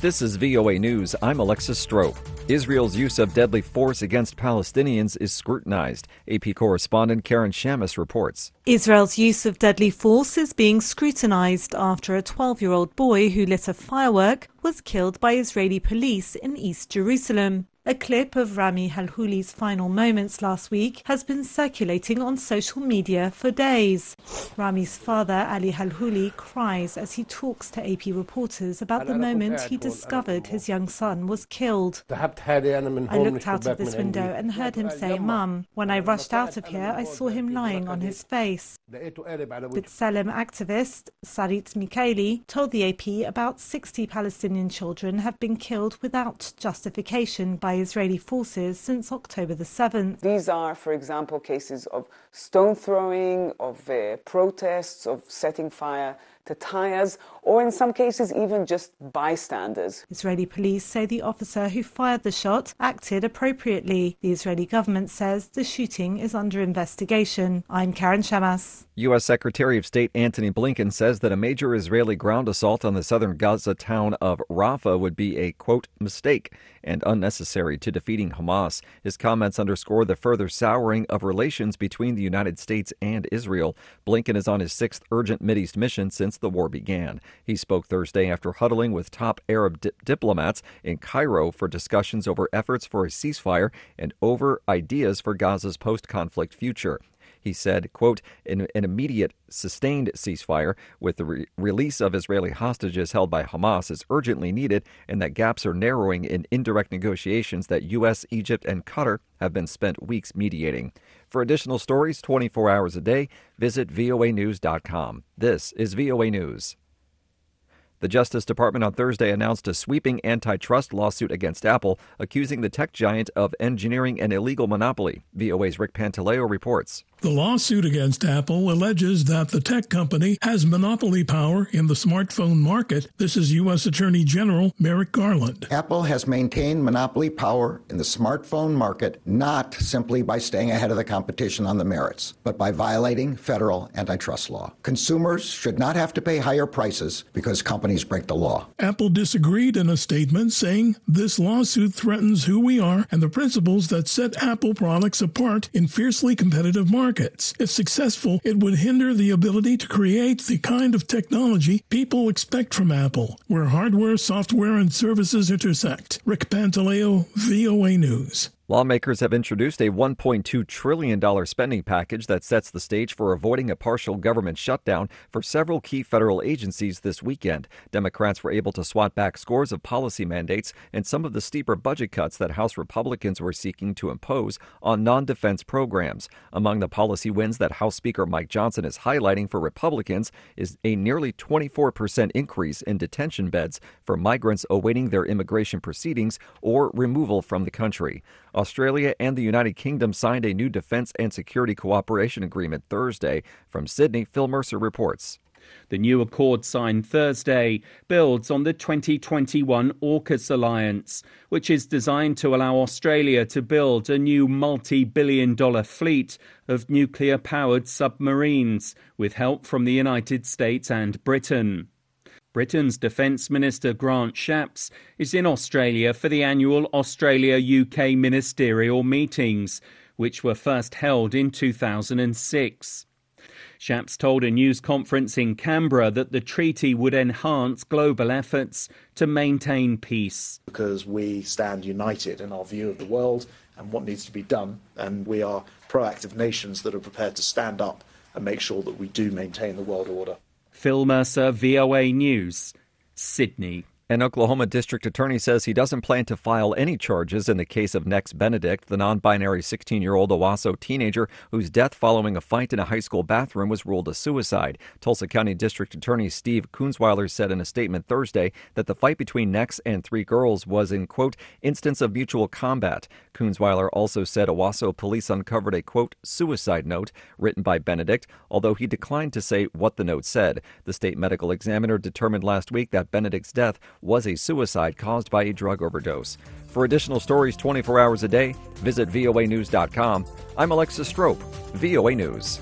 This is VOA News. I'm Alexis Strope. Israel's use of deadly force against Palestinians is scrutinized. AP correspondent Karen Shamas reports. Israel's use of deadly force is being scrutinized after a 12-year-old boy who lit a firework was killed by Israeli police in East Jerusalem. A clip of Rami Halhuli's final moments last week has been circulating on social media for days. Rami's father, Ali Halhuli, cries as he talks to AP reporters about the moment he discovered his young son was killed. I looked out of this window and heard him say, "Mum." When I rushed out of here, I saw him lying on his face. B'Tselem activist Sarit Mikaeli told the AP about 60 Palestinian children have been killed without justification by Israeli forces since October the 7th. These are, for example, cases of stone throwing, of protests, of setting fire to tires, or in some cases even just bystanders. Israeli police say the officer who fired the shot acted appropriately. The Israeli government says the shooting is under investigation. I'm Karen Shamas. U.S. Secretary of State Antony Blinken says that a major Israeli ground assault on the southern Gaza town of Rafah would be a, quote, mistake and unnecessary to defeating Hamas. His comments underscore the further souring of relations between the United States and Israel. Blinken is on his sixth urgent Mideast mission since the war began. He spoke Thursday after huddling with top Arab diplomats in Cairo for discussions over efforts for a ceasefire and over ideas for Gaza's post-conflict future. He said, quote, an immediate, sustained ceasefire with the release of Israeli hostages held by Hamas is urgently needed, and that gaps are narrowing in indirect negotiations that U.S., Egypt, and Qatar have been spent weeks mediating. For additional stories 24 hours a day, visit voanews.com. This is VOA News. The Justice Department on Thursday announced a sweeping antitrust lawsuit against Apple, accusing the tech giant of engineering an illegal monopoly. VOA's Rick Pantaleo reports. The lawsuit against Apple alleges that the tech company has monopoly power in the smartphone market. This is U.S. Attorney General Merrick Garland. Apple has maintained monopoly power in the smartphone market not simply by staying ahead of the competition on the merits, but by violating federal antitrust law. Consumers should not have to pay higher prices because companies break the law. Apple disagreed in a statement, saying this lawsuit threatens who we are and the principles that set Apple products apart in fiercely competitive markets. If successful, it would hinder the ability to create the kind of technology people expect from Apple, where hardware, software, and services intersect. Rick Pantaleo, VOA News. Lawmakers have introduced a $1.2 trillion spending package that sets the stage for avoiding a partial government shutdown for several key federal agencies this weekend. Democrats were able to swat back scores of policy mandates and some of the steeper budget cuts that House Republicans were seeking to impose on non-defense programs. Among the policy wins that House Speaker Mike Johnson is highlighting for Republicans is a nearly 24% increase in detention beds for migrants awaiting their immigration proceedings or removal from the country. Australia and the United Kingdom signed a new defense and security cooperation agreement Thursday. From Sydney, Phil Mercer reports. The new accord signed Thursday builds on the 2021 AUKUS alliance, which is designed to allow Australia to build a new multi-billion-dollar fleet of nuclear-powered submarines with help from the United States and Britain. Britain's Defence Minister Grant Shapps is in Australia for the annual Australia-UK ministerial meetings, which were first held in 2006. Shapps told a news conference in Canberra that the treaty would enhance global efforts to maintain peace. Because we stand united in our view of the world and what needs to be done, and we are proactive nations that are prepared to stand up and make sure that we do maintain the world order. Phil Mercer, VOA News, Sydney. An Oklahoma district attorney says he doesn't plan to file any charges in the case of Nex Benedict, the non-binary 16-year-old Owasso teenager whose death following a fight in a high school bathroom was ruled a suicide. Tulsa County District Attorney Steve Kunzweiler said in a statement Thursday that the fight between Nex and three girls was in, quote, instance of mutual combat. Kunzweiler also said Owasso police uncovered a, quote, suicide note written by Benedict, although he declined to say what the note said. The state medical examiner determined last week that Benedict's death was a suicide caused by a drug overdose. For additional stories 24 hours a day, visit voanews.com. I'm Alexis Strope, VOA News.